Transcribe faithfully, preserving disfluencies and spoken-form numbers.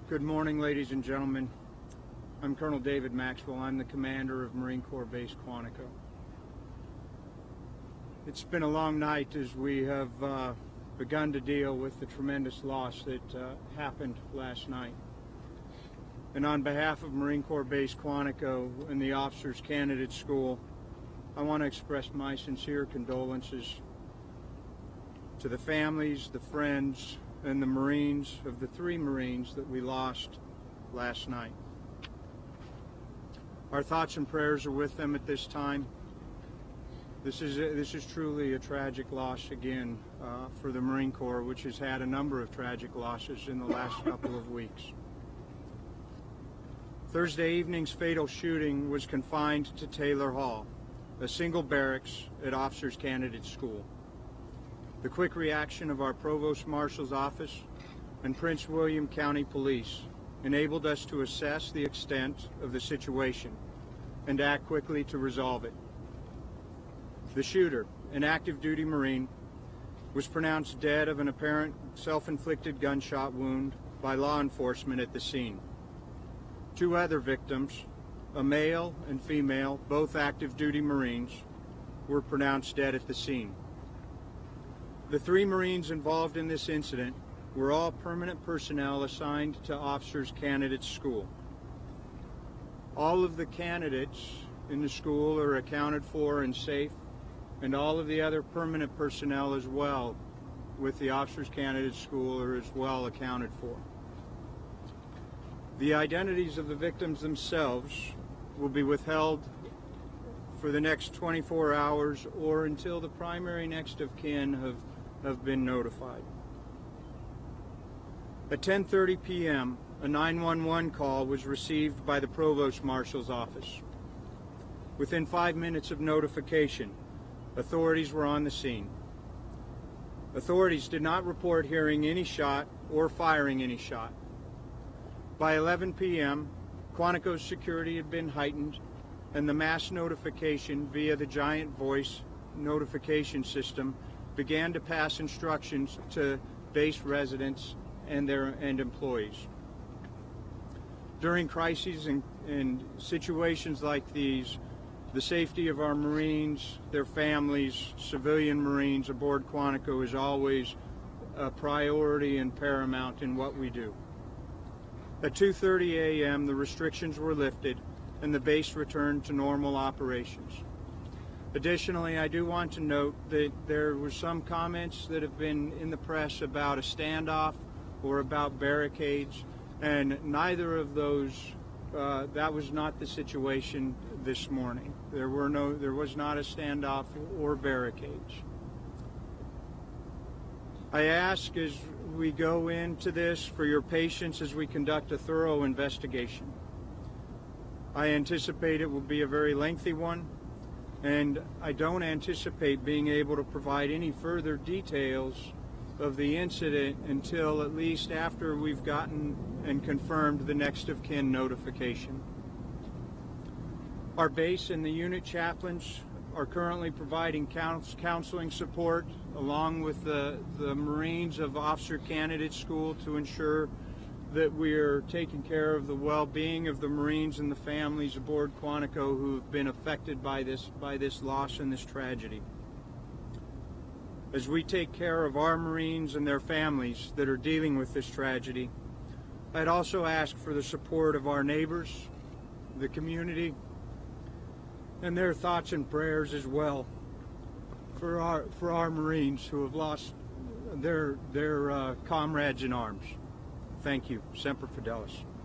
Good morning, ladies and gentlemen. I'm Colonel David Maxwell. I'm the commander of Marine Corps Base Quantico. It's been a long night as we have uh, begun to deal with the tremendous loss that uh, happened last night. And on behalf of Marine Corps Base Quantico and the Officers Candidate School, I want to express my sincere condolences to the families, the friends, and the Marines of the three Marines that we lost last night. Our thoughts and prayers are with them at this time. This is a, this is truly a tragic loss again uh, for the Marine Corps, which has had a number of tragic losses in the last couple of weeks. Thursday evening's fatal shooting was confined to Taylor Hall, a single barracks at Officers Candidate School. The quick reaction of our Provost Marshal's office and Prince William County Police enabled us to assess the extent of the situation and act quickly to resolve it. The shooter, an active duty Marine, was pronounced dead of an apparent self-inflicted gunshot wound by law enforcement at the scene. Two other victims, a male and female, both active duty Marines, were pronounced dead at the scene. The three Marines involved in this incident were all permanent personnel assigned to Officers Candidate School. All of the candidates in the school are accounted for and safe, and all of the other permanent personnel as well with the Officers Candidate School are as well accounted for. The identities of the victims themselves will be withheld for the next twenty-four hours or until the primary next of kin have have been notified. At ten thirty p m, a nine one one call was received by the Provost Marshal's office. Within five minutes of notification, authorities were on the scene. Authorities did not report hearing any shot or firing any shot. By eleven p m, Quantico's security had been heightened, and the mass notification via the Giant Voice notification system began to pass instructions to base residents and their and employees. During crises and, and situations like these, the safety of our Marines, their families, civilian Marines aboard Quantico is always a priority and paramount in what we do. At two thirty a m, the restrictions were lifted and the base returned to normal operations. Additionally, I do want to note that there were some comments that have been in the press about a standoff or about barricades, and neither of those, uh, that was not the situation this morning. There were no, there was not a standoff or barricades. I ask as we go into this for your patience as we conduct a thorough investigation. I anticipate it will be a very lengthy one, and I don't anticipate being able to provide any further details of the incident until at least after we've gotten and confirmed the next of kin notification. Our base and the unit chaplains are currently providing counseling support along with the, the Marines of Officer Candidate School to ensure that we are taking care of the well-being of the Marines and the families aboard Quantico who have been affected by this, by this loss and this tragedy. As we take care of our Marines and their families that are dealing with this tragedy, I'd also ask for the support of our neighbors, the community, and their thoughts and prayers as well for our, for our Marines who have lost their, their uh, comrades in arms. Thank you. Semper Fidelis.